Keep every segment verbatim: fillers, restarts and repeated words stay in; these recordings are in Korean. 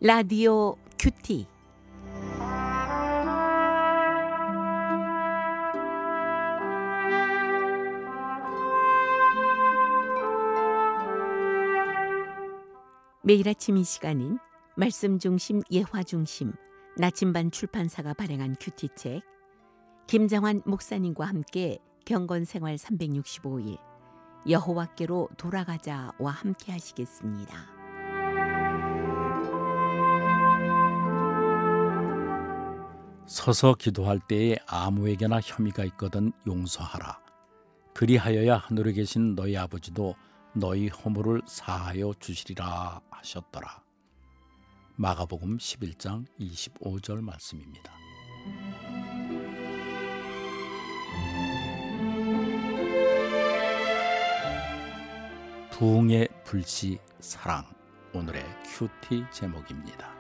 라디오 큐티. 매일 아침 이 시간은 말씀 중심 예화 중심 나침반 출판사가 발행한 큐티책, 김정환 목사님과 함께 경건생활 삼백육십오 일 여호와께로 돌아가자와 함께 하시겠습니다. 서서 기도할 때에 아무에게나 혐의가 있거든 용서하라. 그리하여야 하늘에 계신 너희 아버지도 너희 허물을 사하여 주시리라 하셨더라. 마가복음 십일 장 이십오 절 말씀입니다. 부흥의 불씨 사랑, 오늘의 큐티 제목입니다.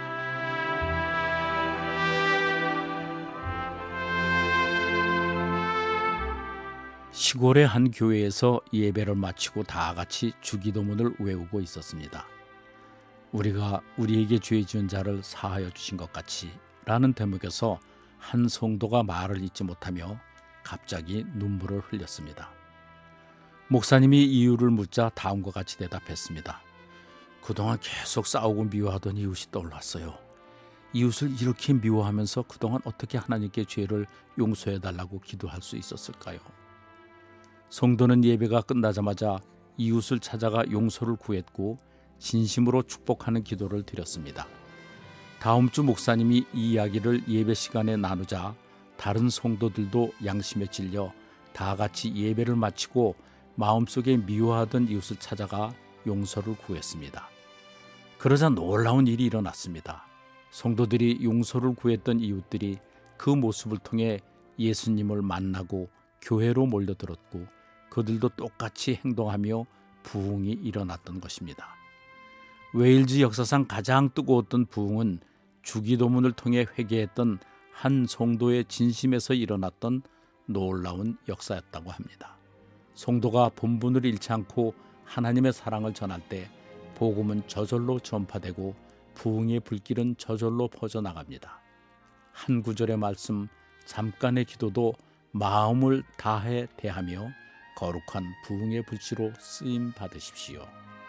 시골의 한 교회에서 예배를 마치고 다 같이 주기도문을 외우고 있었습니다. 우리가 우리에게 죄 지은 자를 사하여 주신 것 같이 라는 대목에서 한 성도가 말을 잇지 못하며 갑자기 눈물을 흘렸습니다. 목사님이 이유를 묻자 다음과 같이 대답했습니다. 그동안 계속 싸우고 미워하던 이웃이 떠올랐어요. 이웃을 이렇게 미워하면서 그동안 어떻게 하나님께 죄를 용서해달라고 기도할 수 있었을까요? 성도는 예배가 끝나자마자 이웃을 찾아가 용서를 구했고 진심으로 축복하는 기도를 드렸습니다. 다음 주 목사님이 이 이야기를 예배 시간에 나누자 다른 성도들도 양심에 찔려 다 같이 예배를 마치고 마음속에 미워하던 이웃을 찾아가 용서를 구했습니다. 그러자 놀라운 일이 일어났습니다. 성도들이 용서를 구했던 이웃들이 그 모습을 통해 예수님을 만나고 교회로 몰려들었고 그들도 똑같이 행동하며 부흥이 일어났던 것입니다. 웨일즈 역사상 가장 뜨거웠던 부흥은 주기도문을 통해 회개했던 한 성도의 진심에서 일어났던 놀라운 역사였다고 합니다. 성도가 본분을 잃지 않고 하나님의 사랑을 전할 때 복음은 저절로 전파되고 부흥의 불길은 저절로 퍼져나갑니다. 한 구절의 말씀, 잠깐의 기도도 마음을 다해 대하며 거룩한 부흥의 불씨로 쓰임 받으십시오.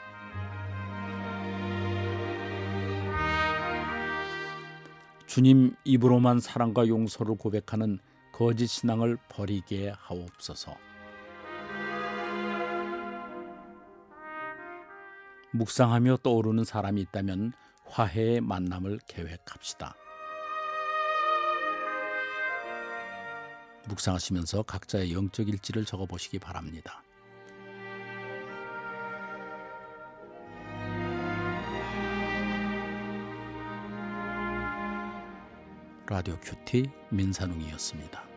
주님, 입으로만 사랑과 용서를 고백하는 거짓 신앙을 버리게 하옵소서. 묵상하며 떠오르는 사람이 있다면 화해의 만남을 계획합시다. 묵상하시면서 각자의 영적 일지를 적어보시기 바랍니다. 라디오 큐티 민산웅이었습니다.